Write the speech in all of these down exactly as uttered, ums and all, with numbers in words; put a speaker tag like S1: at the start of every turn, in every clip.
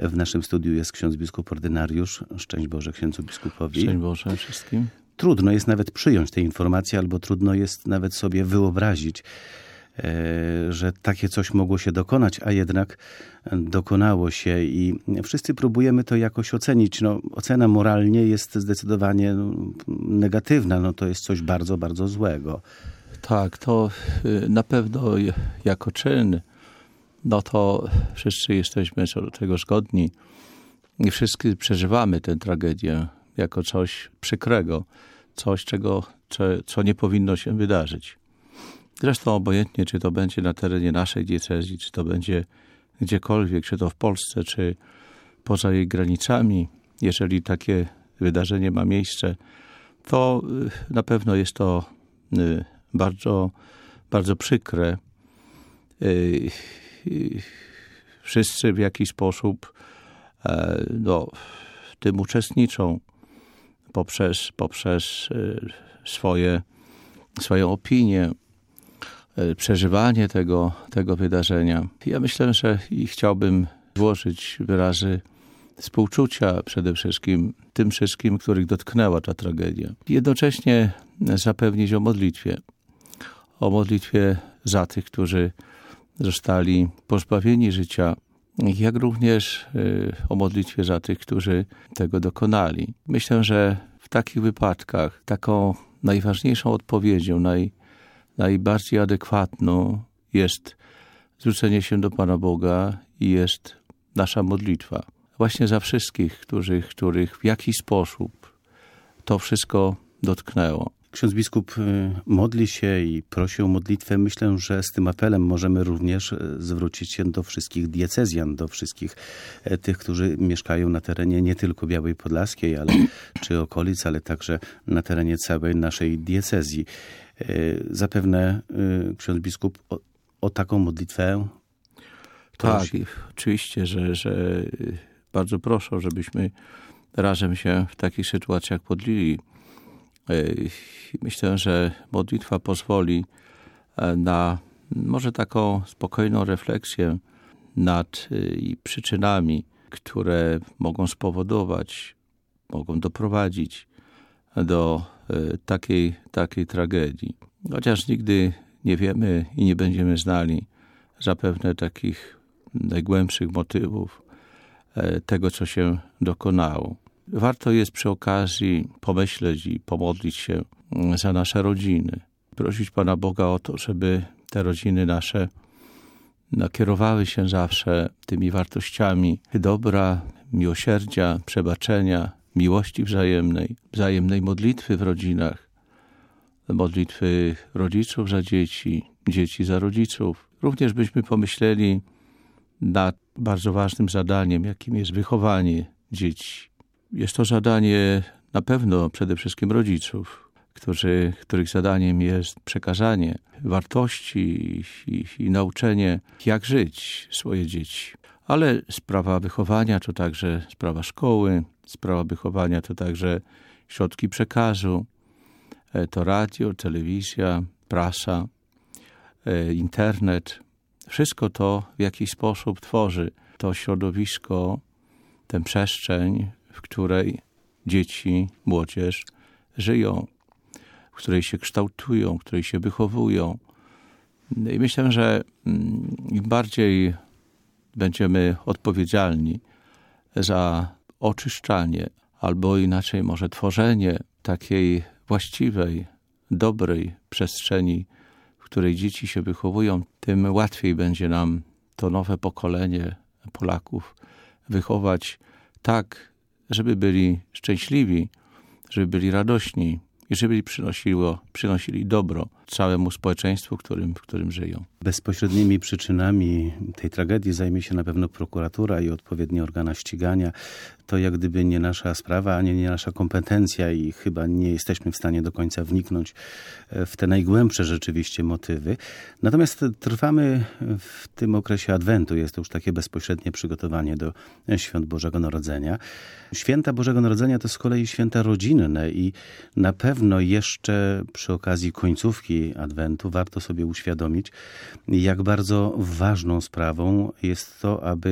S1: W naszym studiu jest ksiądz biskup ordynariusz. Szczęść Boże księdzu biskupowi.
S2: Szczęść Boże wszystkim.
S1: Trudno jest nawet przyjąć te informacje, albo trudno jest nawet sobie wyobrazić, że takie coś mogło się dokonać, a jednak dokonało się i wszyscy próbujemy to jakoś ocenić. No, ocena moralnie jest zdecydowanie negatywna. No, to jest coś bardzo, bardzo złego.
S2: Tak, to na pewno jako czyn, no to wszyscy jesteśmy co do tego zgodni i wszyscy przeżywamy tę tragedię jako coś przykrego, coś, czego, co nie powinno się wydarzyć. Zresztą obojętnie, czy to będzie na terenie naszej diecezji, czy to będzie gdziekolwiek, czy to w Polsce, czy poza jej granicami, jeżeli takie wydarzenie ma miejsce, to na pewno jest to bardzo, bardzo przykre. Wszyscy w jakiś sposób no, w tym uczestniczą poprzez, poprzez swoje, swoją opinię, przeżywanie tego, tego wydarzenia. Ja myślę, że i chciałbym złożyć wyrazy współczucia przede wszystkim tym wszystkim, których dotknęła ta tragedia. Jednocześnie zapewnić o modlitwie. O modlitwie za tych, którzy zostali pozbawieni życia, jak również o modlitwie za tych, którzy tego dokonali. Myślę, że w takich wypadkach taką najważniejszą odpowiedzią, naj, najbardziej adekwatną jest zwrócenie się do Pana Boga i jest nasza modlitwa. Właśnie za wszystkich, których, których w jakiś sposób to wszystko dotknęło.
S1: Ksiądz biskup modli się i prosi o modlitwę. Myślę, że z tym apelem możemy również zwrócić się do wszystkich diecezjan, do wszystkich tych, którzy mieszkają na terenie nie tylko Białej Podlaskiej, ale czy okolic, ale także na terenie całej naszej diecezji. Zapewne ksiądz biskup o, o taką modlitwę prosi.
S2: Tak, oczywiście, że, że bardzo proszę, żebyśmy razem się w takich sytuacjach modlili. Myślę, że modlitwa pozwoli na może taką spokojną refleksję nad przyczynami, które mogą spowodować, mogą doprowadzić do takiej, takiej tragedii. Chociaż nigdy nie wiemy i nie będziemy znali zapewne takich najgłębszych motywów tego, co się dokonało. Warto jest przy okazji pomyśleć i pomodlić się za nasze rodziny. Prosić Pana Boga o to, żeby te rodziny nasze nakierowały się zawsze tymi wartościami dobra, miłosierdzia, przebaczenia, miłości wzajemnej, wzajemnej modlitwy w rodzinach, modlitwy rodziców za dzieci, dzieci za rodziców. Również byśmy pomyśleli nad bardzo ważnym zadaniem, jakim jest wychowanie dzieci. Jest to zadanie na pewno przede wszystkim rodziców, którzy, których zadaniem jest przekazanie wartości i, i, i nauczenie, jak żyć swoje dzieci. Ale sprawa wychowania to także sprawa szkoły, sprawa wychowania to także środki przekazu, to radio, telewizja, prasa, internet. Wszystko to w jakiś sposób tworzy to środowisko, tę przestrzeń, w której dzieci, młodzież żyją, w której się kształtują, w której się wychowują. I myślę, że im bardziej będziemy odpowiedzialni za oczyszczanie, albo inaczej może tworzenie takiej właściwej, dobrej przestrzeni, w której dzieci się wychowują, tym łatwiej będzie nam to nowe pokolenie Polaków wychować tak, żeby byli szczęśliwi, żeby byli radośni i żeby przynosiło, przynosili dobro całemu społeczeństwu, w którym, w którym żyją.
S1: Bezpośrednimi przyczynami tej tragedii zajmie się na pewno prokuratura i odpowiednie organa ścigania. To jak gdyby nie nasza sprawa, ani nie nasza kompetencja i chyba nie jesteśmy w stanie do końca wniknąć w te najgłębsze rzeczywiście motywy. Natomiast trwamy w tym okresie Adwentu. Jest to już takie bezpośrednie przygotowanie do Świąt Bożego Narodzenia. Święta Bożego Narodzenia to z kolei święta rodzinne i na pewno jeszcze przy okazji końcówki Adwentu warto sobie uświadomić, jak bardzo ważną sprawą jest to, aby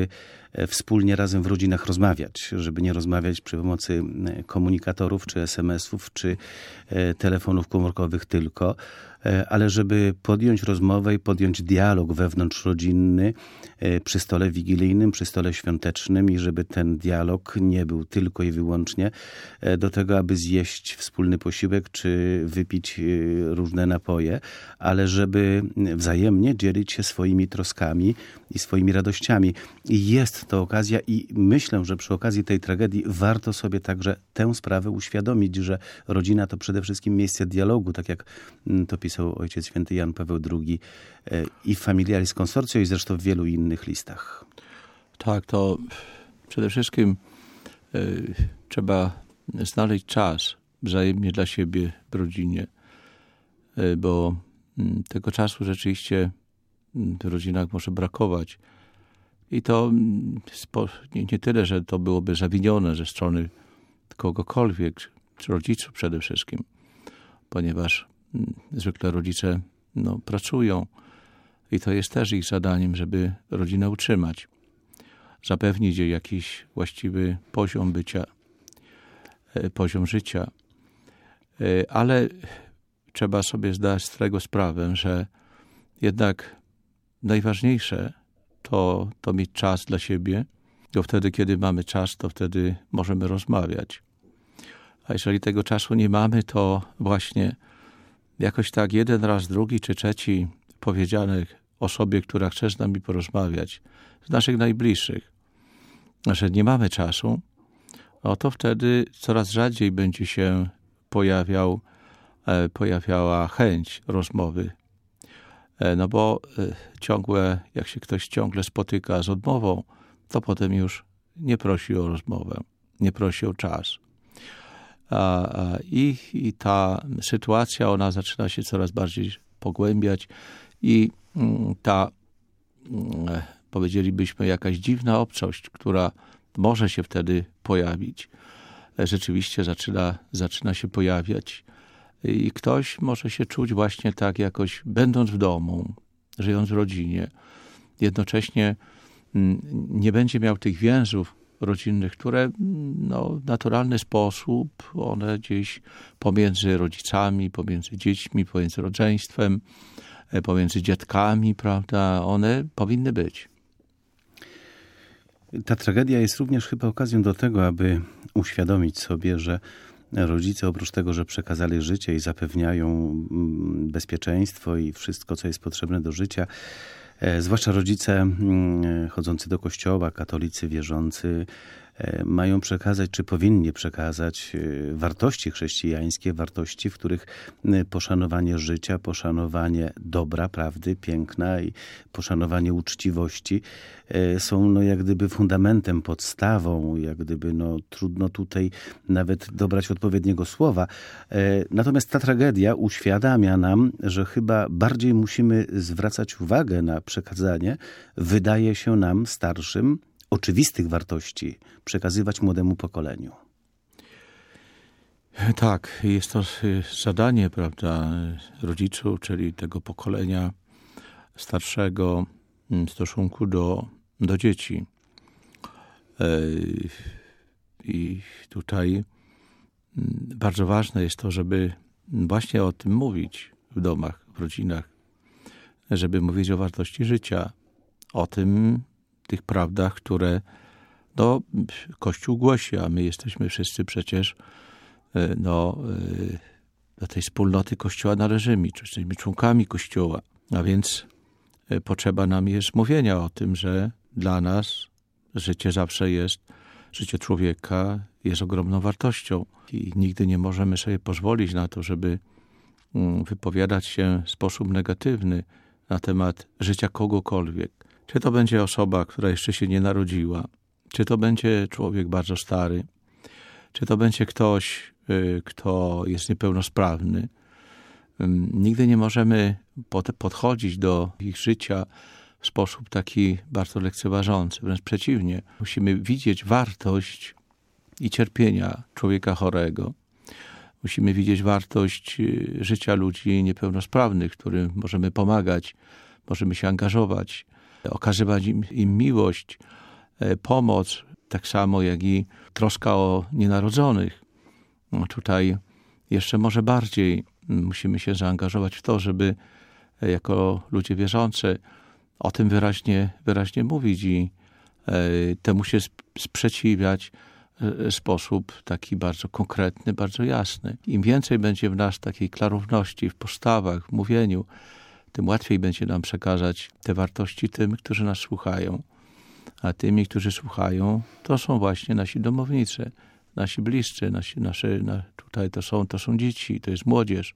S1: wspólnie razem w rodzinach rozmawiać, żeby nie rozmawiać przy pomocy komunikatorów, czy es em esów, czy telefonów komórkowych tylko, ale żeby podjąć rozmowę i podjąć dialog wewnątrzrodzinny przy stole wigilijnym, przy stole świątecznym i żeby ten dialog nie był tylko i wyłącznie do tego, aby zjeść wspólny posiłek czy wypić różne napoje, ale żeby wzajemnie dzielić się swoimi troskami i swoimi radościami. I jest to okazja i myślę, że przy okazji tej tragedii warto sobie także tę sprawę uświadomić, że rodzina to przede wszystkim miejsce dialogu, tak jak to pisał Ojciec Święty Jan Paweł drugi i w Familiaris Consortio i zresztą w wielu innych listach.
S2: Tak, to przede wszystkim y, trzeba znaleźć czas wzajemnie dla siebie w rodzinie, y, bo y, tego czasu rzeczywiście w rodzinach może brakować. I to nie, nie tyle, że to byłoby zawinione ze strony kogokolwiek, czy rodziców przede wszystkim, ponieważ zwykle rodzice no, pracują i to jest też ich zadaniem, żeby rodzinę utrzymać, zapewnić jej jakiś właściwy poziom bycia, poziom życia. Ale trzeba sobie zdać z tego sprawę, że jednak najważniejsze to, to mieć czas dla siebie, bo wtedy, kiedy mamy czas, to wtedy możemy rozmawiać. A jeżeli tego czasu nie mamy, to właśnie jakoś tak jeden raz, drugi czy trzeci powiedzianych osobie, która chce z nami porozmawiać, z naszych najbliższych, że nie mamy czasu, no to wtedy coraz rzadziej będzie się pojawiał, e, pojawiała chęć rozmowy. E, no bo e, ciągłe, jak się ktoś ciągle spotyka z odmową, to potem już nie prosi o rozmowę, nie prosi o czas. A, a, i, I ta sytuacja, ona zaczyna się coraz bardziej pogłębiać i mm, ta, mm, powiedzielibyśmy, jakaś dziwna obcość, która może się wtedy pojawić, rzeczywiście zaczyna, zaczyna się pojawiać i ktoś może się czuć właśnie tak jakoś, będąc w domu, żyjąc w rodzinie, jednocześnie mm, nie będzie miał tych więzów rodzinnych, które no, w naturalny sposób, one gdzieś pomiędzy rodzicami, pomiędzy dziećmi, pomiędzy rodzeństwem, pomiędzy dziadkami, prawda, one powinny być.
S1: Ta tragedia jest również chyba okazją do tego, aby uświadomić sobie, że rodzice oprócz tego, że przekazali życie i zapewniają bezpieczeństwo i wszystko, co jest potrzebne do życia, zwłaszcza rodzice chodzący do kościoła, katolicy, wierzący, mają przekazać, czy powinni przekazać wartości chrześcijańskie, wartości, w których poszanowanie życia, poszanowanie dobra, prawdy, piękna i poszanowanie uczciwości są no jak gdyby fundamentem, podstawą, jak gdyby no trudno tutaj nawet dobrać odpowiedniego słowa. Natomiast ta tragedia uświadamia nam, że chyba bardziej musimy zwracać uwagę na przekazanie, wydaje się nam starszym, oczywistych wartości przekazywać młodemu pokoleniu.
S2: Tak, jest to zadanie, prawda, rodziców, czyli tego pokolenia starszego w stosunku do, do dzieci. I tutaj bardzo ważne jest to, żeby właśnie o tym mówić w domach, w rodzinach, żeby mówić o wartości życia, o tym, tych prawdach, które no, Kościół głosi, a my jesteśmy wszyscy przecież no, do tej wspólnoty Kościoła należymy, czy jesteśmy członkami Kościoła. A więc potrzeba nam jest mówienia o tym, że dla nas życie zawsze jest, życie człowieka jest ogromną wartością i nigdy nie możemy sobie pozwolić na to, żeby wypowiadać się w sposób negatywny na temat życia kogokolwiek. Czy to będzie osoba, która jeszcze się nie narodziła, czy to będzie człowiek bardzo stary, czy to będzie ktoś, kto jest niepełnosprawny. Nigdy nie możemy podchodzić do ich życia w sposób taki bardzo lekceważący. Wręcz przeciwnie, musimy widzieć wartość i cierpienia człowieka chorego. Musimy widzieć wartość życia ludzi niepełnosprawnych, którym możemy pomagać, możemy się angażować, okazywać im, im miłość, pomoc, tak samo jak i troska o nienarodzonych. No tutaj jeszcze może bardziej musimy się zaangażować w to, żeby jako ludzie wierzący o tym wyraźnie, wyraźnie mówić i temu się sprzeciwiać w sposób taki bardzo konkretny, bardzo jasny. Im więcej będzie w nas takiej klarowności w postawach, w mówieniu, tym łatwiej będzie nam przekazać te wartości tym, którzy nas słuchają. A tymi, którzy słuchają, to są właśnie nasi domownicy, nasi bliscy, nasi, nasze, na, tutaj to są, to są dzieci, to jest młodzież.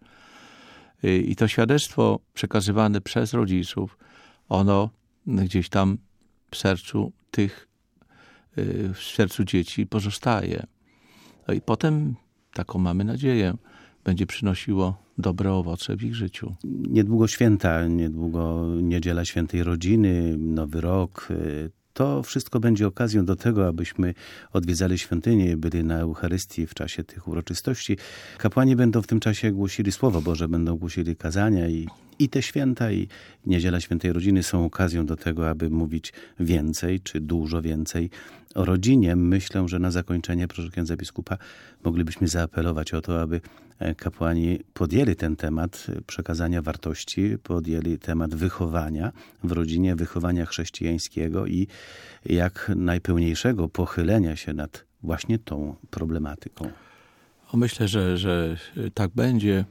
S2: I to świadectwo przekazywane przez rodziców, ono gdzieś tam w sercu tych, w sercu dzieci pozostaje. No i potem, taką mamy nadzieję, będzie przynosiło dobre owoce w ich życiu.
S1: Niedługo święta, niedługo Niedziela Świętej Rodziny, Nowy Rok. To wszystko będzie okazją do tego, abyśmy odwiedzali świątynię, byli na Eucharystii w czasie tych uroczystości. Kapłani będą w tym czasie głosili Słowo Boże, będą głosili kazania i, i te święta i Niedziela Świętej Rodziny są okazją do tego, aby mówić więcej, czy dużo więcej o rodzinie. Myślę, że na zakończenie, proszę księdza biskupa, moglibyśmy zaapelować o to, aby kapłani podjęli ten temat przekazania wartości, podjęli temat wychowania w rodzinie, wychowania chrześcijańskiego i jak najpełniejszego pochylenia się nad właśnie tą problematyką.
S2: Myślę, że, że tak będzie.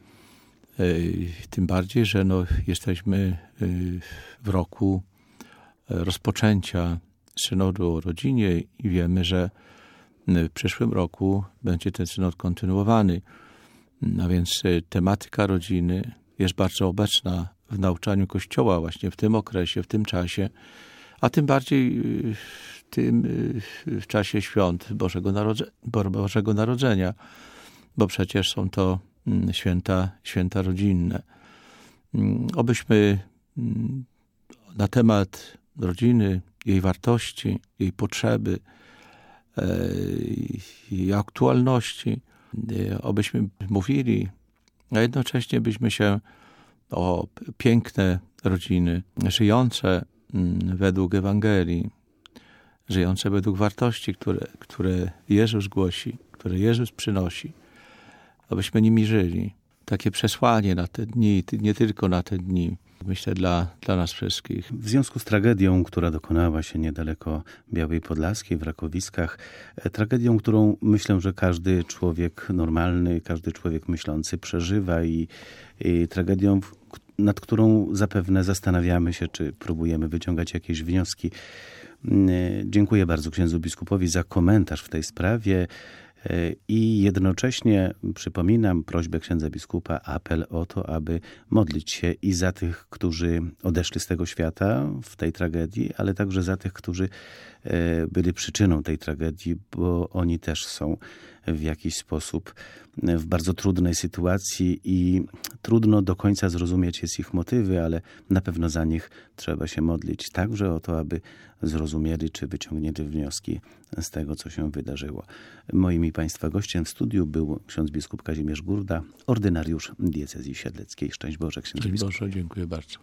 S2: Tym bardziej, że no, jesteśmy w roku rozpoczęcia synodu o rodzinie i wiemy, że w przyszłym roku będzie ten synod kontynuowany. A więc tematyka rodziny jest bardzo obecna w nauczaniu Kościoła właśnie w tym okresie, w tym czasie, a tym bardziej w, tym, w czasie świąt Bożego, Narodze, Bożego Narodzenia, bo przecież są to święta, święta rodzinne. Obyśmy na temat rodziny, jej wartości, jej potrzeby, jej aktualności, obyśmy mówili, a jednocześnie byśmy się o piękne rodziny, żyjące według Ewangelii, żyjące według wartości, które, które Jezus głosi, które Jezus przynosi, abyśmy nimi żyli. Takie przesłanie na te dni, nie tylko na te dni, myślę, dla, dla nas wszystkich.
S1: W związku z tragedią, która dokonała się niedaleko Białej Podlaskiej, w Rakowiskach, tragedią, którą myślę, że każdy człowiek normalny, każdy człowiek myślący przeżywa i, i tragedią, nad którą zapewne zastanawiamy się, czy próbujemy wyciągać jakieś wnioski. Dziękuję bardzo księdzu biskupowi za komentarz w tej sprawie. I jednocześnie przypominam prośbę księdza biskupa, apel o to, aby modlić się i za tych, którzy odeszli z tego świata w tej tragedii, ale także za tych, którzy byli przyczyną tej tragedii, bo oni też są w jakiś sposób w bardzo trudnej sytuacji i trudno do końca zrozumieć jest ich motywy, ale na pewno za nich trzeba się modlić także o to, aby zrozumieli czy wyciągnięli wnioski z tego, co się wydarzyło. Moim i Państwa gościem w studiu był ksiądz biskup Kazimierz Gurda, ordynariusz diecezji siedleckiej. Szczęść Boże, księdzu biskup.
S2: Boże, dziękuję bardzo.